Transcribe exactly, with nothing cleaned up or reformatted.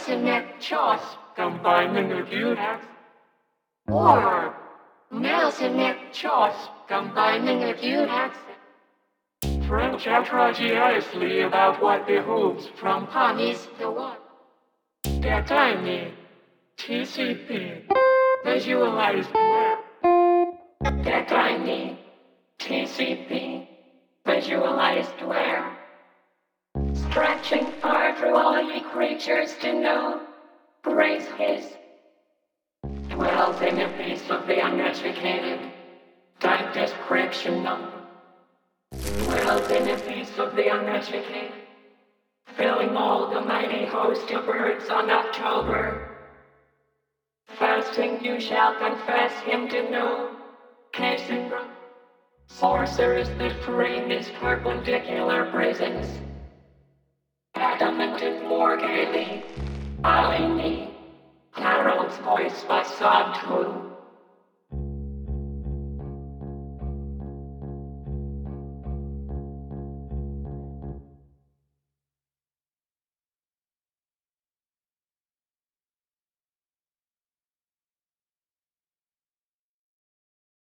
Nelson choice combining the Q-Tex. Or Nelson choice combining the Q-Tex. French outrageously about what behooves from ponies to what. Get tiny. T C P. Visualized where. Get tiny. T C P. Visualized where. Stretching far through all ye creatures to know. Grace his. Dwells in the peace of the uneducated. Type description number. Dwells in the peace of the uneducated. Filling all the mighty host of birds on October. Fasting you shall confess him to know. Case in point. Sorcerers that frame his perpendicular prisons. Adamant and more gaily. I me. Harold's voice by sobbed through.